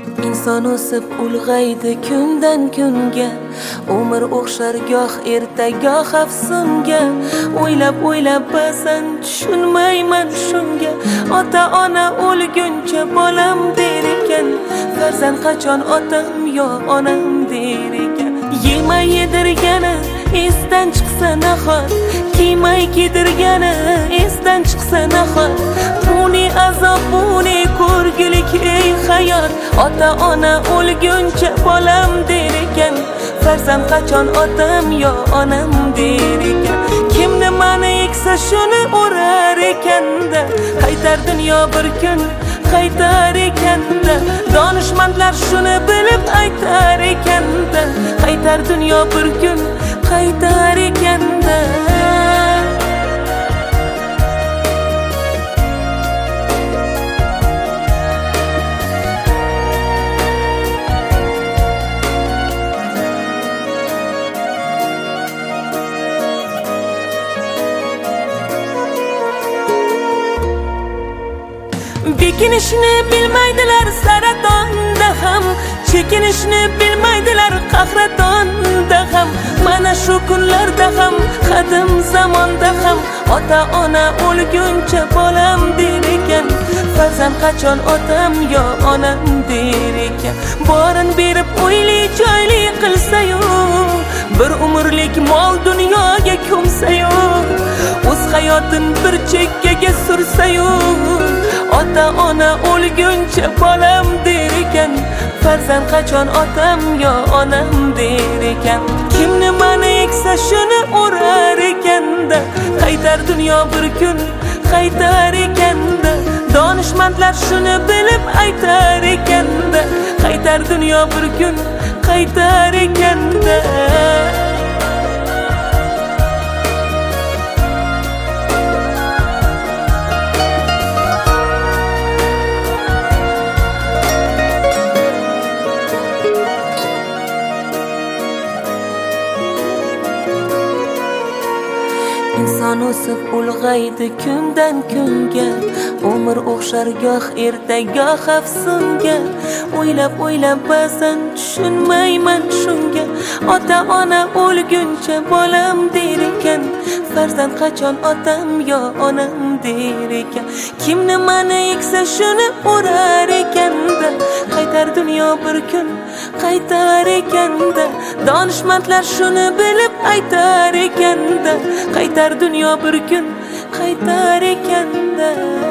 inson o'sib ulg'aydi kundan kunga, umr o'xshar goh erta goh afsunga. O'ylab ba'zan tushunmayman shunga, ota ona o'lguncha bolam der ekan, farzand qachon otam yo onam der ekan. Yemay yedirgani esdan chiqsa nahot, kiymay kiydirgani esdan chiqsa nahot. Bu ne azob, bu ne ko'rgulik ey hayot. Ota ona o'lguncha bolam der ekan, farzand qachon otam yo onam der ekan. Kim nimani eksa shuni o'rar ekanda, qaytar dunyo bir kun qaytar ekanda. Donishmandlar shuni bilib aytar ekanda, qaytar dunyo bir kun qaytar ekanda. Bekinishni bilmaydilar saratonda ham, chekinishni bilmaydilar qahratonda ham. Mana shu kunlarda ham, qadim zamonda ham, ota ona o'lguncha bolam der ekan, farzand qachon otam yo onam der ekan. Borin berib o'yli joyli qilsa-yu, bir umrlik mol dunyoga ko'msa-yu, o'z hayotin bir chekkaga sursa-yu, ota ona o'lguncha bolam der ekan, farzand qachon otam yo onam der ekan. Kim nimani eksa shuni o'rar ekanda, qaytar dunyo bir kun qaytar ekanda. Donishmandlar shuni bilib aytar ekanda, qaytar dunyo bir kun qaytar ekanda. Inson o'sib ulg'aydi kundan kunga, umr o'xshar goh erta goh afsunga. O'ylab ba'zan tushunmayman shunga, ota ona o'lguncha bolam der ekan, farzand qachon otam yo onam der ekan. Kim nimani eksa shuni o'rar ekanda, qaytar dunyo bir kun qaytar ekanda. Donishmandlar shuni bilib aytar ekanda, qaytar dunyo bir kun qaytar ekanda.